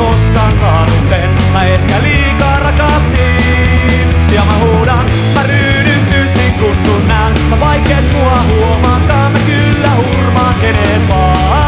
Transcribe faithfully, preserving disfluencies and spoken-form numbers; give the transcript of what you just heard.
koskaan saanuten. Mä ehkä liikaa rakastin. Ja mä huudan, mä ryhdyn tyystin kun sun näen. Sä vaikeet mua huomaakaan, mä kyllä hurmaan kenet vaan.